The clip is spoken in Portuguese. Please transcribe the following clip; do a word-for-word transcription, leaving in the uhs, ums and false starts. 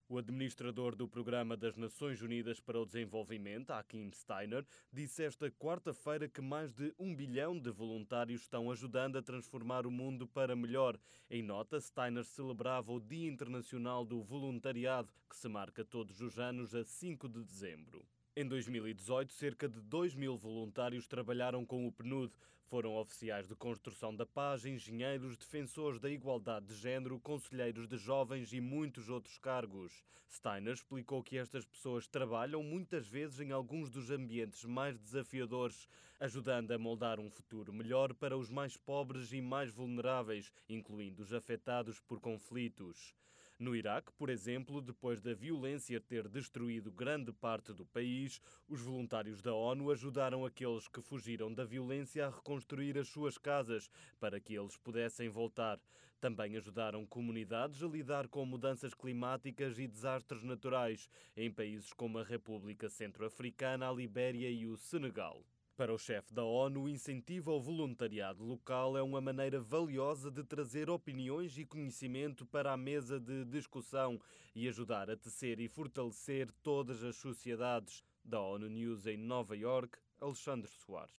O administrador do Programa das Nações Unidas para o Desenvolvimento, Akim Steiner, disse esta quarta-feira que mais de um bilhão de voluntários estão ajudando a transformar o mundo para melhor. Em nota, Steiner celebrava o Dia Internacional do Voluntariado, que se marca todos os anos a cinco de dezembro. Em dois mil e dezoito, cerca de dois mil voluntários trabalharam com o P N U D. Foram oficiais de construção da paz, engenheiros, defensores da igualdade de género, conselheiros de jovens e muitos outros cargos. Steiner explicou que estas pessoas trabalham muitas vezes em alguns dos ambientes mais desafiadores, ajudando a moldar um futuro melhor para os mais pobres e mais vulneráveis, incluindo os afetados por conflitos. No Iraque, por exemplo, depois da violência ter destruído grande parte do país, os voluntários da ONU ajudaram aqueles que fugiram da violência a reconstruir as suas casas para que eles pudessem voltar. Também ajudaram comunidades a lidar com mudanças climáticas e desastres naturais em países como a República Centro-Africana, a Libéria e o Senegal. Para o chefe da ONU, o incentivo ao voluntariado local é uma maneira valiosa de trazer opiniões e conhecimento para a mesa de discussão e ajudar a tecer e fortalecer todas as sociedades. Da ONU News em Nova Iorque, Alexandre Soares.